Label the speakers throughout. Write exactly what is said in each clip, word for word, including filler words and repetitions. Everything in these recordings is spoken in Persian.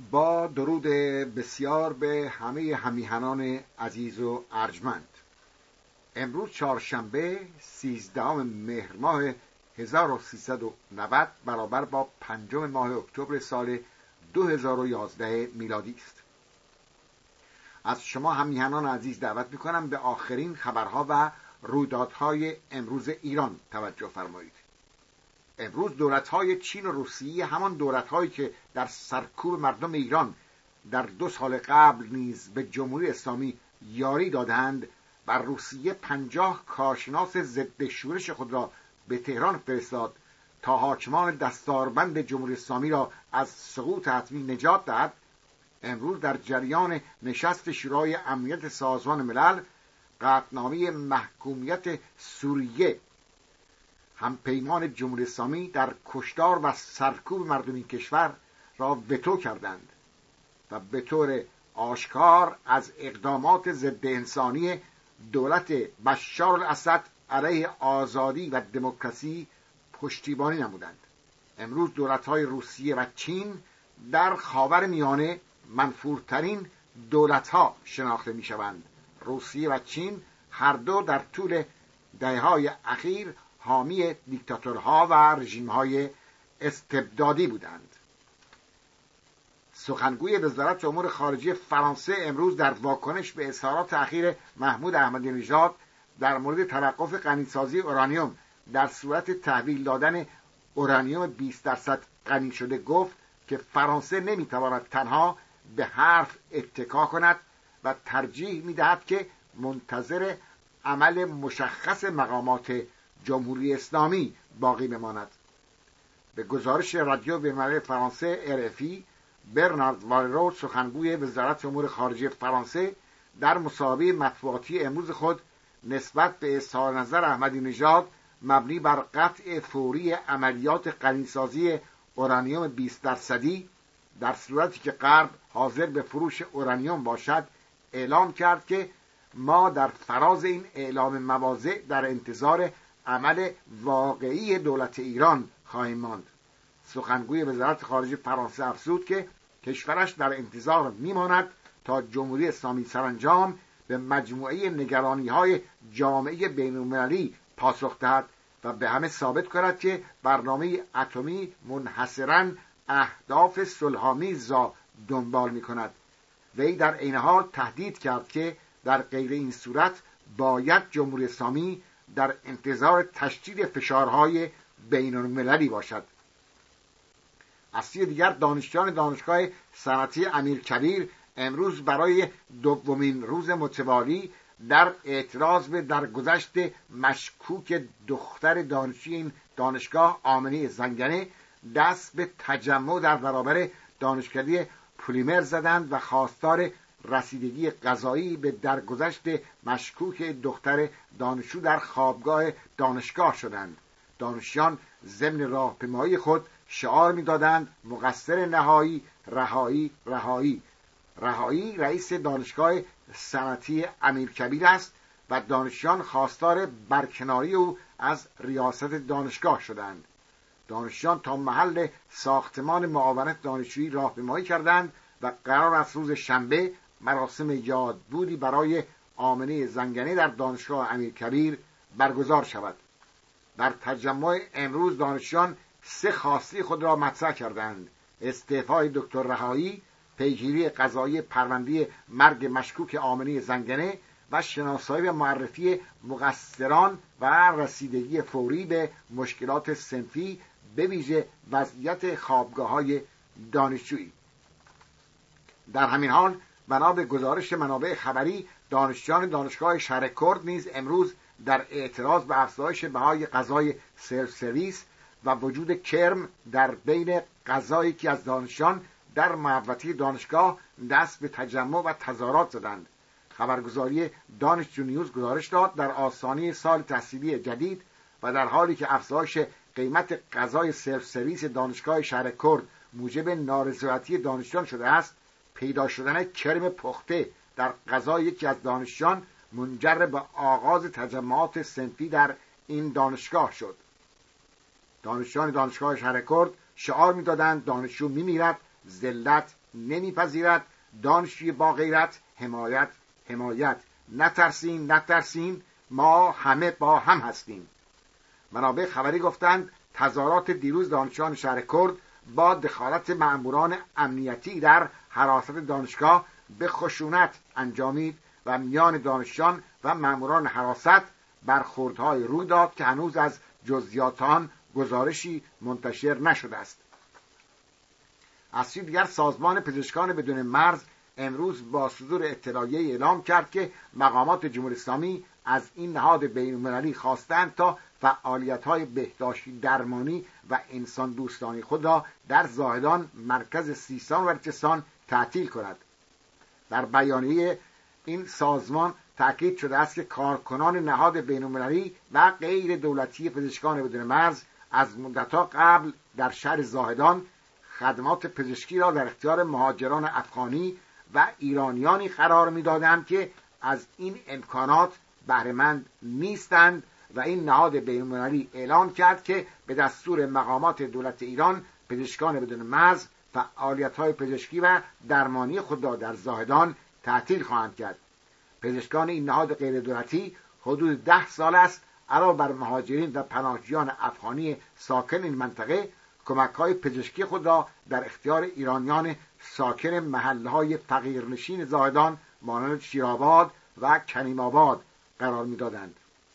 Speaker 1: با درود بسیار به همه همیهنان عزیز و ارجمند. امروز چهارشنبه سیزدهم مهر ماه هزار و سیصد و نود برابر با پنجم ماه اکتبر سال دو هزار و یازده میلادی است. از شما همیهنان عزیز دعوت میکنم به آخرین خبرها و رویدادهای امروز ایران توجه فرمایید. امروز دولت‌های چین و روسیه، همان دولت‌هایی که در سرکوب مردم ایران در دو سال قبل نیز به جمهوری اسلامی یاری دادند، بر روسیه پنجاه کارشناس ضد شورش خود را به تهران فرستاد تا حاکمان دستاربند جمهوری اسلامی را از سقوط حتمی نجات دهد. امروز در جریان نشست شورای امنیت سازمان ملل، قطعنامه محکومیت سوریه همپیمان جمهوری اسلامی در کشتار و سرکوب مردم این کشور را وتو کردند و به طور آشکار از اقدامات ضد انسانی دولت بشار الاسد علیه آزادی و دموکراسی پشتیبانی نمودند. امروز دولت‌های روسیه و چین در خاورمیانه منفورترین دولت‌ها شناخته می‌شوند. روسیه و چین هر دو در طول دهه‌های اخیر حامی دیکتاتورها و رژیم‌های استبدادی بودند. سخنگوی وزارت امور خارجه فرانسه امروز در واکنش به اظهارات اخیر محمود احمدی نژاد در مورد توقف غنیسازی اورانیوم در صورت تحویل دادن اورانیوم بیست درصد غنی شده گفت که فرانسه نمیتواند تنها به حرف اتکا کند و ترجیح میدهد که منتظر عمل مشخص مقامات جمهوری اسلامی باقی بماند. به گزارش رادیو بین‌المللی فرانسه ار اف ای، برنارد والرو سخنگوی وزارت امور خارجه فرانسه در مصاحبه مطبوعاتی امروز خود نسبت به اظهار نظر احمدی نژاد مبنی بر قطع فوری عملیات غنیسازی اورانیوم بیست درصدی در صورتی که غرب حاضر به فروش اورانیوم باشد اعلام کرد که ما در فراز این اعلام مواضع در انتظار عمل واقعی دولت ایران خواهیم ماند. سخنگوی وزارت خارجه فرانسه افزود که کشورش در انتظار میماند تا جمهوری اسلامی سرانجام به مجموعه نگرانی‌های جامعه بین‌المللی پاسخ دهد و به همه ثابت کند که برنامه اتمی منحصراً اهداف صلح‌آمیز را دنبال می‌کند. وی در عین حال تهدید کرد که در غیر این صورت باید جمهوری اسلامی در انتظار تشدید فشارهای بین‌المللی باشد. از سوی دیگر دانشجویان دانشگاه صنعتی امیرکبیر امروز برای دومین روز متوالی در اعتراض به درگذشت مشکوک دختر دانشجوی این دانشگاه آمنه زنگنه دست به تجمع در برابر دانشکده پلیمر زدند و خواستار رسیدگی قضایی به درگذشت مشکوک دختر دانشجو در خوابگاه دانشگاه شدند. دانشجویان ضمن راهپیمایی خود شعار می‌دادند مقصر نهایی رهایی رهایی. رهایی رئیس دانشگاه صنعتی امیرکبیر است و دانشجویان خواستار برکناری او از ریاست دانشگاه شدند. دانشجویان تا محل ساختمان معاونت دانشجویی راهپیمایی کردند و قرار است روز شنبه مراسم یادبودی برای آمنه زنگنه در دانشگاه امیرکبیر برگزار شود. در تجمع امروز دانشجویان سه خواسته خود را مطرح کردند: استعفای دکتر رهایی، پیگیری قضایی پرونده مرگ مشکوک آمنه زنگنه و شناسایی و معرفی مقصران و رسیدگی فوری به مشکلات صنفی به ویژه وضعیت خوابگاه‌های دانشجویی. در همین حال بنا به گزارش منابع خبری دانشجویان دانشگاه شهر کرد نیز امروز در اعتراض به افزایش بهای غذای سلف سرویس و وجود کرم در بین غذایی که از دانشجویان در محوطه دانشگاه دست به تجمع و تظاهرات زدند. خبرگزاری دانشجو نیوز گزارش داد در آستانه سال تحصیلی جدید و در حالی که افزایش قیمت غذای سلف سرویس دانشگاه شهر کرد موجب نارضایتی دانشجویان شده است، پیدا شدن کرم پخته در غذای یکی از دانشجویان منجر به آغاز تجمعات صنفی در این دانشگاه شد. دانشجویان دانشگاه شهر کرد شعار می‌دادند دانشجو می‌میرد، ذلت نمیپذیرد. دانشجوی با غیرت، حمایت حمایت. نترسین نترسین، ما همه با هم هستیم. منابع خبری گفتند تظاهرات دیروز دانشجویان شهر کرد با دخالت مأموران امنیتی در حراست دانشگاه به خشونت انجامید و میان دانشجویان و مأموران حراست برخوردهای روی داد که هنوز از جزئیات آن گزارشی منتشر نشده است. از سوی دیگر سازمان پزشکان بدون مرز امروز با صدور اطلاعیه اعلام کرد که مقامات جمهوری اسلامی از این نهاد بین‌المللی خواستند تا فعالیت‌های بهداشتی درمانی و انسان دوستانی خود را در زاهدان، مرکز سیستان و بلوچستان تعطیل کند. در بیانیه این سازمان تأکید شده است که کارکنان نهاد بین‌المللی و غیر دولتی پزشکان بدون مرز از مدت‌ها قبل در شهر زاهدان خدمات پزشکی را در اختیار مهاجران افغانی و ایرانیانی قرار می‌دادند که از این امکانات بهره‌مند نیستند و این نهاد بین‌المللی اعلام کرد که به دستور مقامات دولت ایران پزشکان بدون مرز فعالیت‌های پزشکی و درمانی خود را در زاهدان تعطیل خواهند کرد. پزشکان این نهاد غیر دولتی حدود ده سال است علاوه بر مهاجرین و پناهجویان افغانی ساکن این منطقه کمک‌های پزشکی خود را در اختیار ایرانیان ساکن محله‌های فقیرنشین زاهدان مانند شیرآباد و کریم آباد قرار می‌دادند.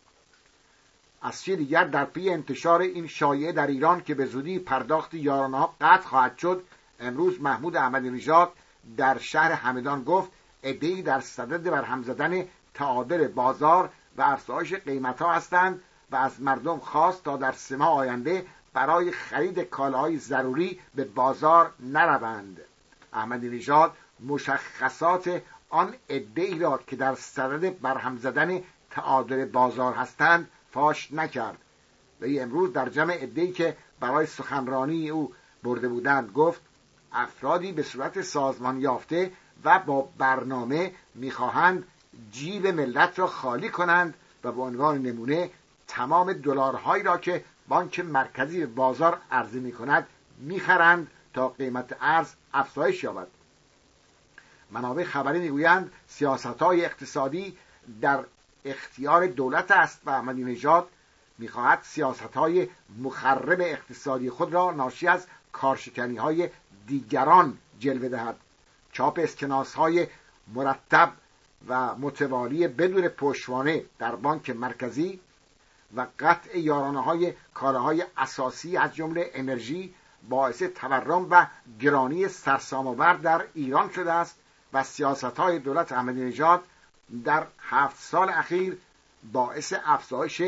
Speaker 1: از سوی دیگر در پی انتشار این شایعه در ایران که به زودی پرداخت یارانه‌ها قطع خواهد شد، امروز محمود احمدی نژاد در شهر همدان گفت عده‌ای در صدد برهم زدن تعادل بازار و افزایش قیمت‌ها هستند و از مردم خواست تا در سه ماه آینده برای خرید کالاهای ضروری به بازار نروند. احمدی نژاد مشخصات آن عده‌ای را که در صدد برهم زدن تعادل بازار هستند فاش نکرد. وی امروز در جمع عده‌ای که برای سخنرانی او برده بودند گفت افرادی به صورت سازمان یافته و با برنامه می‌خواهند جیب ملت را خالی کنند و به عنوان نمونه تمام دلارهایی را که بانک مرکزی به بازار عرضه می‌کند می‌خرند تا قیمت ارز افزایش یابد. منابع خبری می‌گویند سیاست‌های اقتصادی در اختیار دولت است و احمدی نژاد می‌خواهد سیاست‌های مخرب اقتصادی خود را ناشی از کارشکنی‌های دیگران جلوه دهد. چاپ اسکناس‌های مرتب و متوالی بدون پشتوانه در بانک مرکزی و قطع یارانه‌های کالاهای اساسی از جمله انرژی باعث تورم و گرانی سرسام‌آور در ایران شده است و سیاست‌های دولت احمدی نژاد در هفت سال اخیر باعث افزایش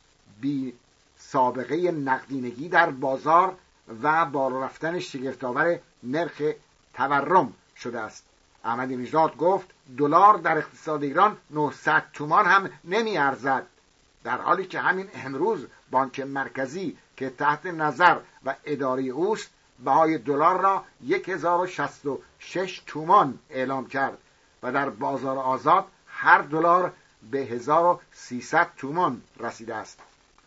Speaker 1: بی سابقه نقدینگی در بازار و بالا رفتن شگفت‌آور نرخ تورم شده است. احمدی نژاد گفت دلار در اقتصاد ایران نهصد تومان هم نمی ارزد، در حالی که همین امروز بانک مرکزی که تحت نظر و اداره اوست بهای دلار را هزار و شصت و شش تومان اعلام کرد و در بازار آزاد هر دلار به هزار و سیصد تومان رسیده است.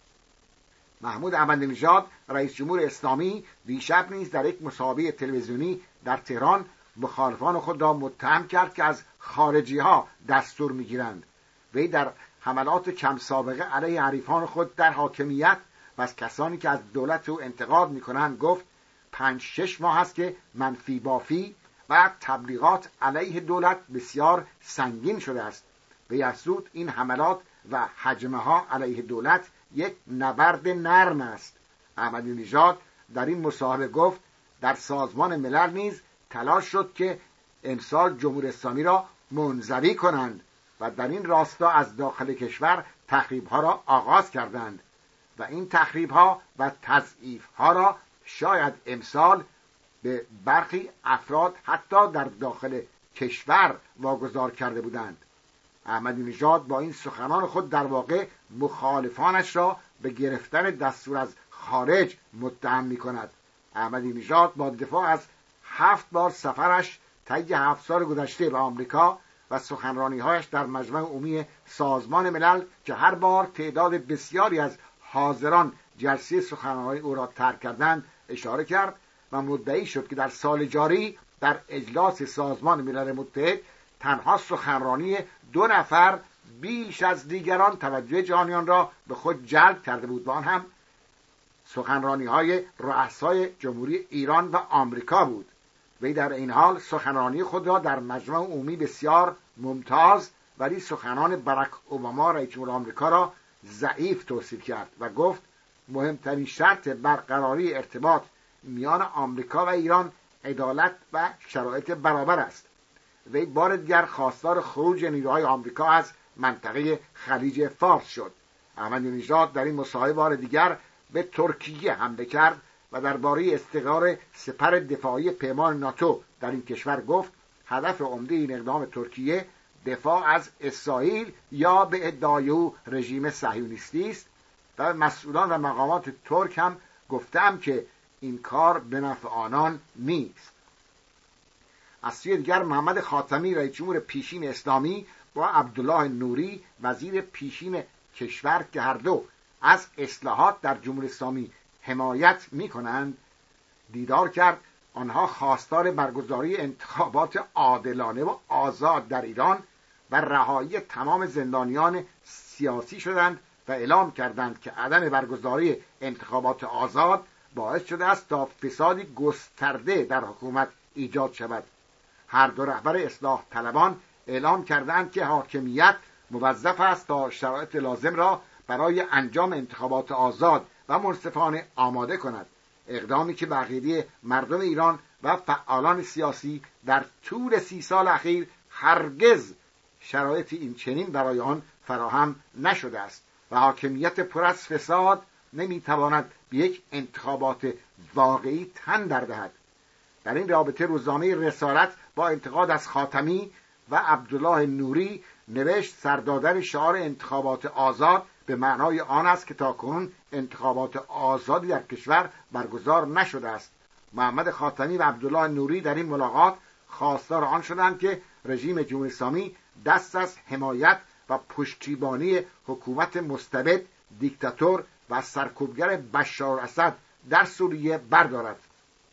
Speaker 1: محمود احمدی نژاد رئیس جمهور اسلامی دیشب نیز در یک مصاحبه تلویزیونی در تهران مخالفان خود را متهم کرد که از خارجی ها دستور میگیرند. وی در حملات کم سابقه علیه حریفان خود در حاکمیت و از کسانی که از دولت او انتقاد میکنند گفت پنج شش ماه است که منفی بافی و تبلیغات علیه دولت بسیار سنگین شده است. وی افزود این حملات و هجمه ها علیه دولت یک نبرد نرم است. احمدی نژاد در این مصاحبه گفت در سازمان ملل نیز تلاش شد که امسال جمهوری اسلامی را منزوی کنند و در این راستا از داخل کشور تخریب‌ها را آغاز کردند و این تخریب‌ها و تضعیف‌ها را شاید امسال به برخی افراد حتی در داخل کشور واگذار کرده بودند. احمدی نژاد با این سخنان خود در واقع مخالفانش را به گرفتن دستور از خارج متهم می‌کند. احمدی نژاد با دفاع از هفت بار سفرش طی هفت سال گذشته به آمریکا و سخنرانی‌هایش در مجمع عمومی سازمان ملل که هر بار تعداد بسیاری از حاضران جلسه سخنرانی او را ترک کردند اشاره کرد و مدعی شد که در سال جاری در اجلاس سازمان ملل متحد تنها سخنرانی دو نفر بیش از دیگران توجه جهانیان را به خود جلب کرده بود و آن هم سخنرانی های رؤسای جمهوری ایران و آمریکا بود. وی در این حال سخنرانی خود را در مجمع عمومی بسیار ممتاز ولی سخنان براک اوباما رئیس جمهور آمریکا را ضعیف توصیف کرد و گفت مهمترین شرط برقراری ارتباط میان آمریکا و ایران عدالت و شرایط برابر است. وی بار دیگر خواستار خروج نیروهای آمریکا از منطقه خلیج فارس شد. احمدی نژاد در این مصاحبه بار دیگر به ترکیه حمله کرد و درباره استقرار سپر دفاعی پیمان ناتو در این کشور گفت هدف عمده این اقدام ترکیه دفاع از اسرائیل یا به ادعای او رژیم صهیونیستی است و مسئولان و مقامات ترک هم گفتند که این کار به نفع آنان نیست. از سوی دیگر محمد خاتمی رئیس جمهور پیشین اسلامی با عبدالله نوری وزیر پیشین کشور که هر دو از اصلاحات در جمهوری اسلامی حمایت می‌کنند دیدار کرد. آنها خواستار برگزاری انتخابات عادلانه و آزاد در ایران و رهایی تمام زندانیان سیاسی شدند و اعلام کردند که عدم برگزاری انتخابات آزاد باعث شده است تا فسادی گسترده در حکومت ایجاد شود. هر دو رهبر اصلاح طلبان اعلام کردند که حاکمیت موظف است تا شرایط لازم را برای انجام انتخابات آزاد و منصفانه آماده کند، اقدامی که به عقیده مردم ایران و فعالان سیاسی در طول سی سال اخیر هرگز شرایط این چنین برای آن فراهم نشده است و حاکمیت پر از فساد نمیتواند به یک انتخابات واقعی تن در دهد. در این رابطه روزنامه رسالت با انتقاد از خاتمی و عبدالله نوری نوشت سردادن شعار انتخابات آزاد به معنای آن است که تاکنون انتخابات آزادی در کشور برگزار نشده است. محمد خاتمی و عبدالله نوری در این ملاقات خواستار آن شدند که رژیم جمهوری اسلامی دست از حمایت و پشتیبانی حکومت مستبد، دیکتاتور و سرکوبگر بشار اسد در سوریه بردارد.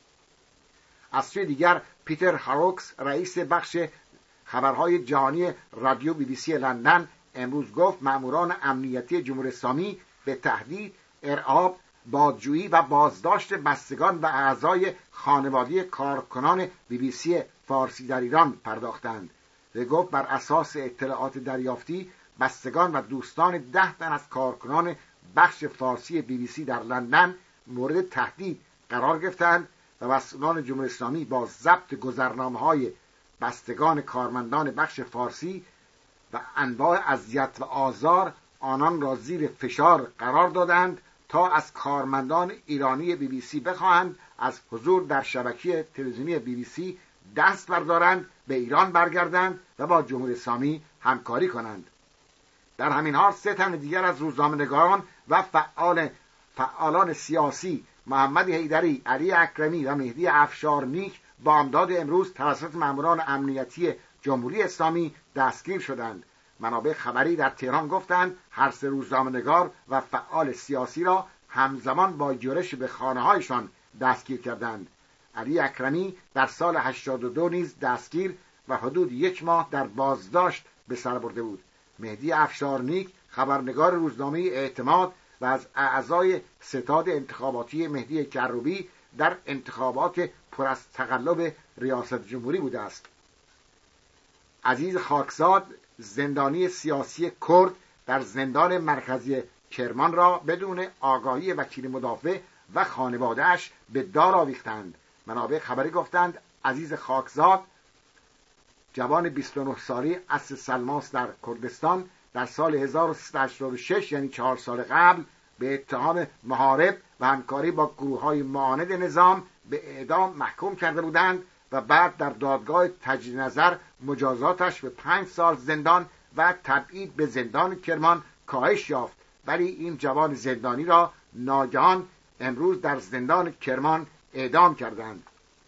Speaker 1: از سوی دیگر پیتر هاروکس رئیس بخش خبرهای جهانی رادیو بی بی سی لندن امروز گفت ماموران امنیتی جمهوری اسلامی به تهدید، ارعاب، بازجویی و بازداشت بستگان و اعضای خانواده کارکنان بی بی سی فارسی در ایران پرداختند. و گفت بر اساس اطلاعات دریافتی بستگان و دوستان ده تن از کارکنان بخش فارسی بی بی سی در لندن مورد تهدید قرار گرفتند و مسئولان جمهوری اسلامی با ضبط گذرنامه‌های بستگان کارمندان بخش فارسی و انواع اذیت و آزار آنان را زیر فشار قرار دادند تا از کارمندان ایرانی بی بی سی بخواهند از حضور در شبکه تلویزیونی بی بی سی دست بردارند، به ایران برگردند و با جمهوری اسلامی همکاری کنند. در همین حال سه تن دیگر از روزنامه‌نگاران و فعال فعالان سیاسی محمد حیدری، علی اکرمی و مهدی افشارنیک با امداد امروز توسط ماموران امنیتی جمهوری اسلامی دستگیر شدند. منابع خبری در تهران گفتند هر سه روزنامه‌نگار و فعال سیاسی را همزمان با یورش به خانه‌هایشان دستگیر کردند. علی اکرمی در سال هشتاد و دو نیز دستگیر و حدود یک ماه در بازداشت به سر برده بود. مهدی افشارنیک خبرنگار روزنامه اعتماد و از اعضای ستاد انتخاباتی مهدی کروبی در انتخابات پر از تقلب ریاست جمهوری بوده است. عزیز خاکزاد زندانی سیاسی کرد در زندان مرکزی کرمان را بدون آگاهی وکیل مدافع و خانواده‌اش به دار آویختند. منابع خبری گفتند عزیز خاکزاد جوان بیست و نه ساله اصل سلماس در کردستان در سال هزار و سیصد و هشتاد و شش یعنی چهار سال قبل به اتهام محارب و همکاری با گروه‌های معاند نظام به اعدام محکوم کرده بودند و بعد در دادگاه تجدید نظر مجازاتش به پنج سال زندان و تبعید به زندان کرمان کاهش یافت، ولی این جوان زندانی را ناگهان امروز در زندان کرمان اعدام کردند.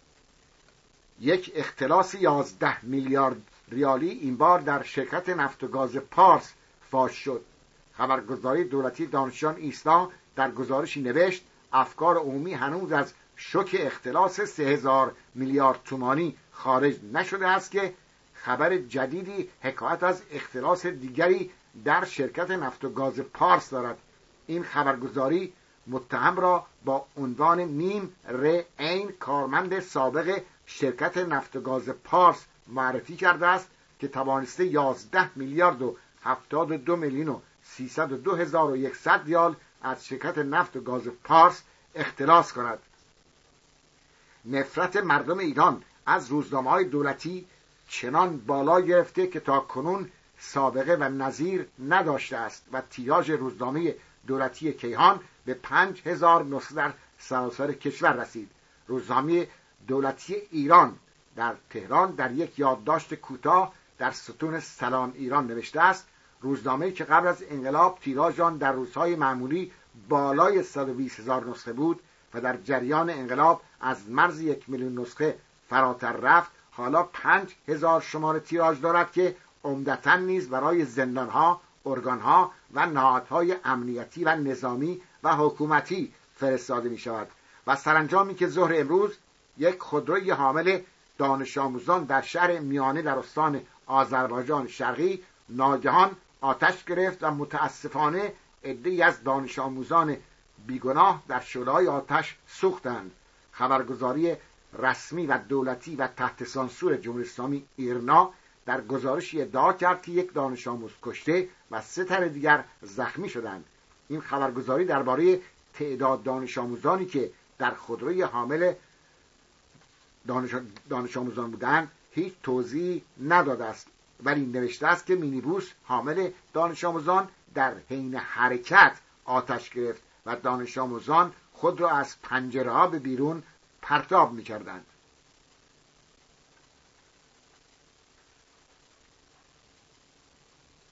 Speaker 1: یک اختلاس یازده میلیارد ریالی این بار در شرکت نفت و گاز پارس فاش شد. خبرگزاری دولتی دانشجویان ایسنا در گزارشی نوشت افکار عمومی هنوز از شوک اختلاس سه هزار میلیارد تومانی خارج نشده است که خبر جدیدی حکایت از اختلاس دیگری در شرکت نفت و گاز پارس دارد. این خبرگزاری متهم را با عنوان میم ر عین کارمند سابق شرکت نفت و گاز پارس معرفی کرده است که توانسته یازده میلیارد و هفتاد و دو میلیون و سیصد و دو هزار و صد ریال از شرکت نفت و گاز پارس اختلاس کند. نفرت مردم ایران از روزنامه‌های دولتی چنان بالا گرفته که تا کنون سابقه و نظیر نداشته است و تیراژ روزنامه دولتی کیهان به پنج هزار نسخه در سراسر کشور رسید. روزنامه دولتی ایران در تهران در یک یادداشت کوتاه در ستون سلام ایران نوشته است: روزنامه‌ای که قبل از انقلاب تیراژ آن در روزهای معمولی بالای صد و بیست هزار نسخه بود و در جریان انقلاب از مرز یک میلیون نسخه فراتر رفت، حالا پنج هزار شماره تیراژ دارد که عمدتاً نیز برای زندانها، ارگانها و نهادهای امنیتی و نظامی و حکومتی فرستاده می شود. و سرانجامی که ظهر امروز یک خودروی حامل دانش آموزان در شهر میانه در استان آذربایجان شرقی ناگهان آتش گرفت و متاسفانه عده‌ای از دانش آموزان بیگناه در شعله‌های آتش سوختند. خبرگزاری رسمی و دولتی و تحت سانسور جمهوری اسلامی ایرنا در گزارشی ادعا کرد که یک دانش آموز کشته و سه تن دیگر زخمی شدند. این خبرگزاری درباره تعداد دانش آموزانی که در خودروی حامل دانش, دانش آموزان بودند هیچ توضیحی نداده است، ولی نوشته است که مینیبوس حامل دانش آموزان در حین حرکت آتش گرفت و دانش آموزان خود را از پنجره‌ها به بیرون پرتاب می‌کردند.